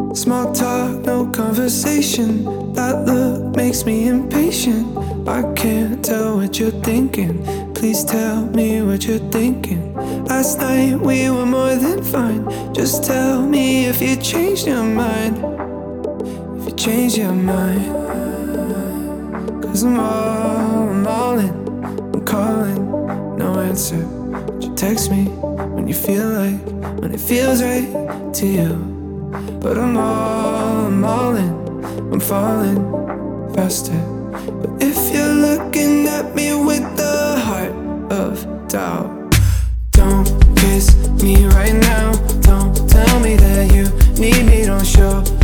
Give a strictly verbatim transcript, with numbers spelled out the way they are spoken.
Small talk, no conversation. That look makes me impatient. I can't tell what you're thinking. Please tell me what you're thinking. Last night we were more than fine. Just tell me if you changed your mind. If you changed your mind. Cause I'm all, I'm all in. I'm calling, no answer. But you text me when you feel like, when it feels right to you. But I'm all, I'm all in. I'm falling faster. But if you're looking at me with the heart of doubt, don't kiss me right now. Don't tell me that you need me. Don't show